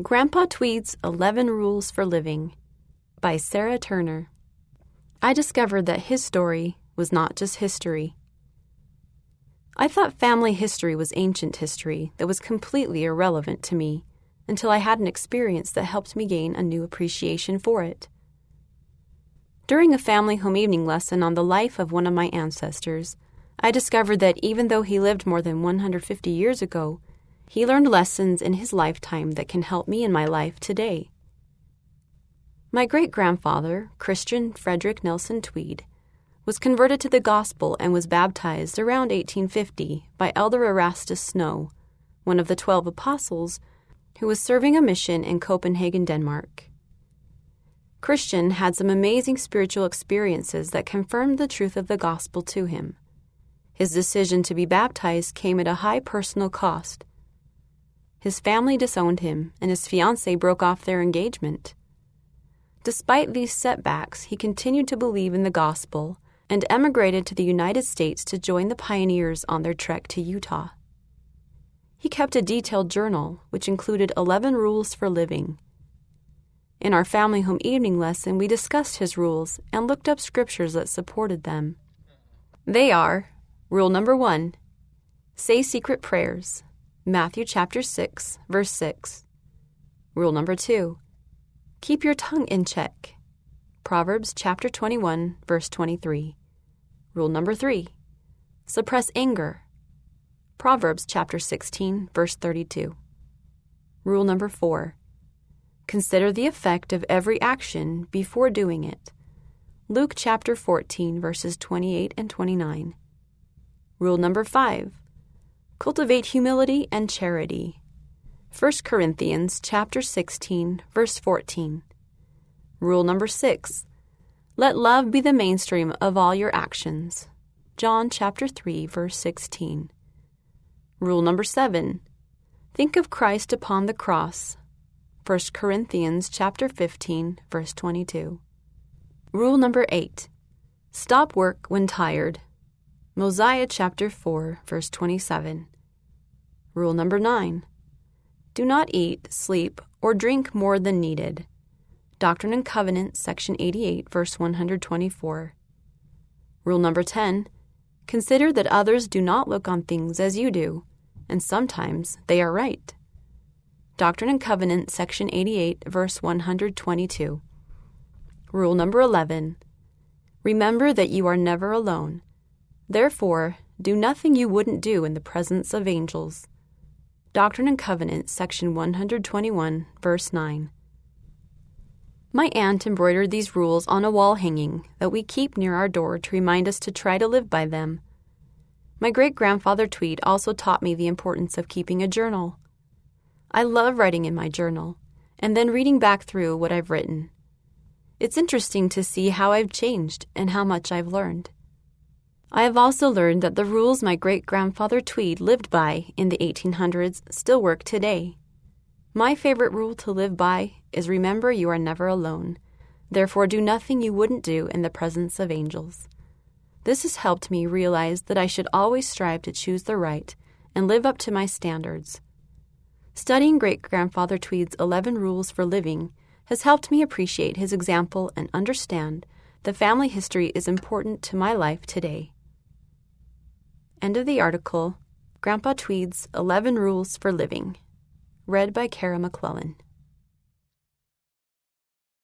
Grandpa Tweed's 11 Rules for Living by Sarah Turner. I discovered that his story was not just history. I thought family history was ancient history that was completely irrelevant to me until I had an experience that helped me gain a new appreciation for it. During a family home evening lesson on the life of one of my ancestors, I discovered that even though he lived more than 150 years ago, he learned lessons in his lifetime that can help me in my life today. My great-grandfather, Christian Frederick Nelson Tweed, was converted to the gospel and was baptized around 1850 by Elder Erastus Snow, one of the 12 apostles, who was serving a mission in Copenhagen, Denmark. Christian had some amazing spiritual experiences that confirmed the truth of the gospel to him. His decision to be baptized came at a high personal cost. His family disowned him, and his fiancée broke off their engagement. Despite these setbacks, he continued to believe in the gospel and emigrated to the United States to join the pioneers on their trek to Utah. He kept a detailed journal, which included 11 rules for living. In our family home evening lesson, we discussed his rules and looked up scriptures that supported them. They are: Rule number 1, say secret prayers. Matthew chapter 6, verse 6. Rule number 2, keep your tongue in check. Proverbs chapter 21, verse 23. Rule number 3, suppress anger. Proverbs chapter 16, verse 32. Rule number 4, consider the effect of every action before doing it. Luke chapter 14, verses 28 and 29. Rule number 5, cultivate humility and charity. 1 Corinthians chapter 16, verse 14. Rule number 6, let love be the mainstream of all your actions. John chapter 3, verse 16. Rule number 7, think of Christ upon the cross. 1 Corinthians chapter 15, verse 22. Rule number 8, stop work when tired. Mosiah chapter 4, verse 27. Rule number 9, do not eat, sleep, or drink more than needed. Doctrine and Covenants, section 88, verse 124. Rule number 10, consider that others do not look on things as you do, and sometimes they are right. Doctrine and Covenants, section 88, verse 122. Rule number 11, remember that you are never alone. Therefore, do nothing you wouldn't do in the presence of angels. Doctrine and Covenants, section 121, verse 9. My aunt embroidered these rules on a wall hanging that we keep near our door to remind us to try to live by them. My great-grandfather Tweed also taught me the importance of keeping a journal. I love writing in my journal and then reading back through what I've written. It's interesting to see how I've changed and how much I've learned. I have also learned that the rules my great-grandfather Tweed lived by in the 1800s still work today. My favorite rule to live by is remember you are never alone. Therefore, do nothing you wouldn't do in the presence of angels. This has helped me realize that I should always strive to choose the right and live up to my standards. Studying great-grandfather Tweed's 11 rules for living has helped me appreciate his example and understand that family history is important to my life today. End of the article, Grandpa Tweed's 11 Rules for Living, read by Kara McClellan.